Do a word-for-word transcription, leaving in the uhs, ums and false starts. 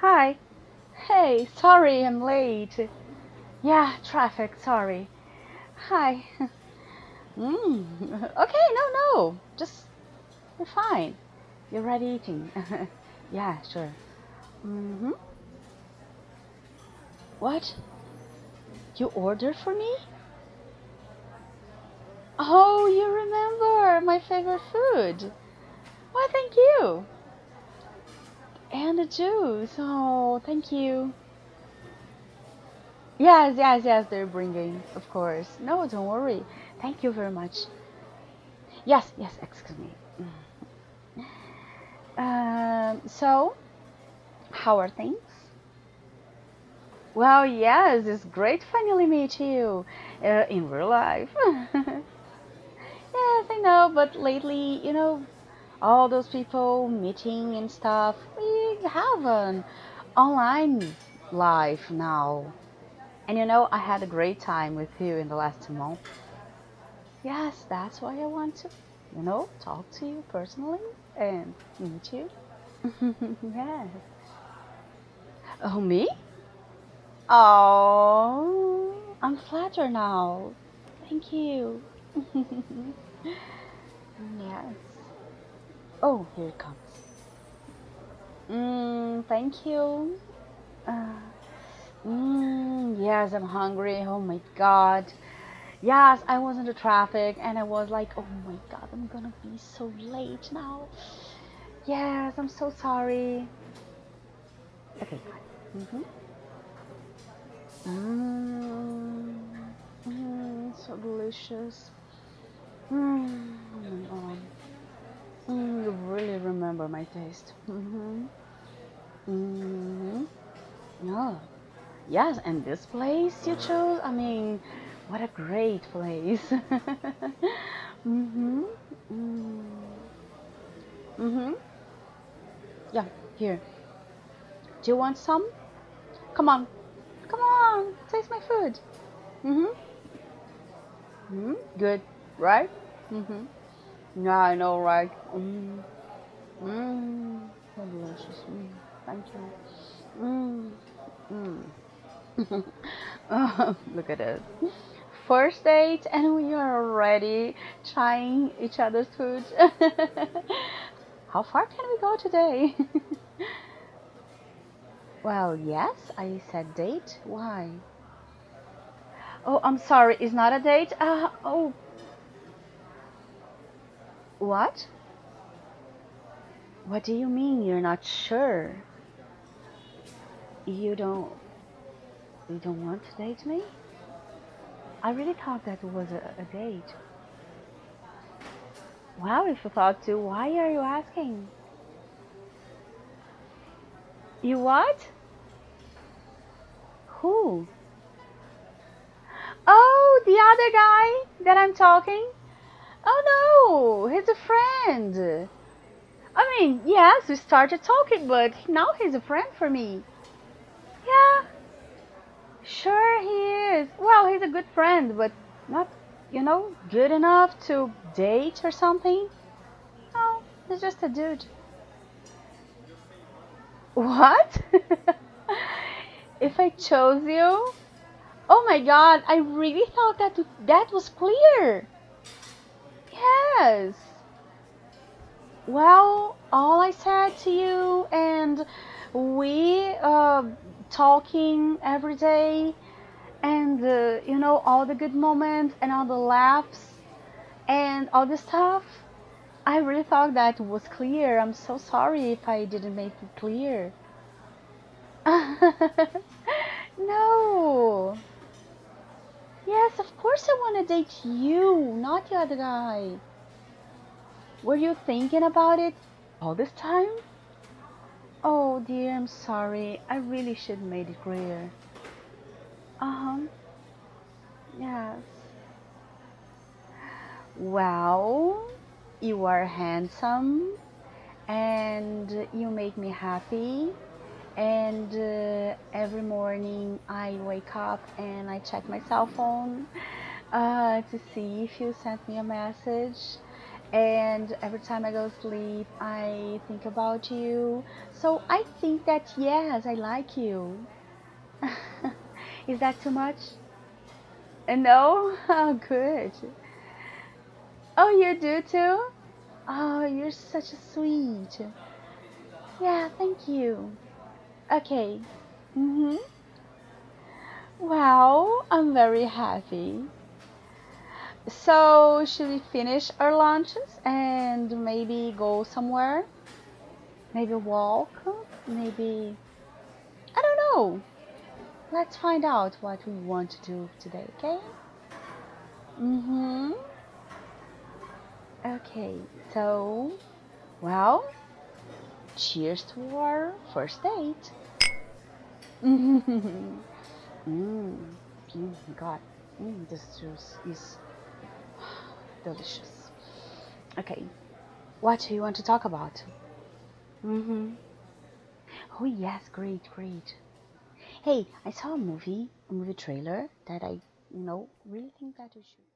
Hi. Hey, sorry I'm late. Yeah, traffic, sorry. Hi. Mm. Okay, no, no. Just, you're fine. You're already eating. Yeah, sure. Mm-hmm. What? You ordered for me? Oh, you remember my favorite food. Why, thank you. And the juice. Oh, thank you. Yes, yes, yes, they're bringing, of course. No, don't worry. Thank you very much. Yes, yes, excuse me. Um, so, how are things? Well, yes, it's great finally meet you uh, in real life. Yes, I know, but lately, you know, all those people meeting and stuff, we have an online life now. And you know, I had a great time with you in the last month. Yes, that's why I want to, you know, talk to you personally and meet you. Yes. Oh, me? Oh, I'm flattered now. Thank you. Yes. Oh, here it comes. Mm, thank you. Uh, mm, yes, I'm hungry. Oh my God. Yes, I was in the traffic and I was like, oh my God, I'm gonna be so late now. Yes, I'm so sorry. Okay, fine. Mm-hmm. Mm, mm, so delicious. Mm, oh my God. Mm, you really remember my taste. Mm-hmm. Mm-hmm. Yeah. Yes, and this place you chose, I mean, what a great place. Mm-hmm. Mm. Mm-hmm. Yeah, here. Do you want some? Come on. Come on. Taste my food. Mm-hmm. Mm-hmm. Good. Right? Mm-hmm. Yeah, I know, right? Mm. Mm. So delicious. Mm. Thank you. Mm. Mm. Oh, look at it. First date, and we are already trying each other's food. How far can we go today? Well, yes, I said date. Why? Oh, I'm sorry, it's not a date? Uh, oh, what? What do you mean you're not sure? You don't, you don't want to date me? I really thought that was a, a date. Well, if you thought to, why are you asking? You what? Who? Oh, the other guy that I'm talking? Oh no, he's a friend. I mean, yes, we started talking, but now he's a friend for me. Yeah, sure he is. Well, he's a good friend, but not, you know, good enough to date or something. No, he's just a dude. What? If I chose you? Oh my god, I really thought that that was clear. Yes. Well, all I said to you, and we uh, talking every day, and uh, you know, all the good moments and all the laughs and all the stuff. I really thought that was clear. I'm so sorry if I didn't make it clear. No. Yes, of course I want to date you, not the other guy. Were you thinking about it all this time? Oh dear, I'm sorry. I really should made it clear. Uh-huh. Yes. Well, you are handsome and you make me happy. And uh, every morning I wake up and I check my cell phone uh, to see if you sent me a message. And every time I go to sleep, I think about you. So I think that yes, I like you. Is that too much? Uh, No? Oh, good. Oh, you do too? Oh, you're such a sweet. Yeah, thank you. Okay. Mm-hmm. Wow, I'm very happy. So, should we finish our lunches and maybe go somewhere? Maybe walk? Maybe, I don't know. Let's find out what we want to do today, okay? Mm-hmm. Okay, so, well, cheers to our first date. mm, mm, God, mm, this juice is delicious. Okay, what do you want to talk about? Mm-hmm. Oh yes, great, great. Hey, I saw a movie, a movie trailer that I, you know, really think that we should.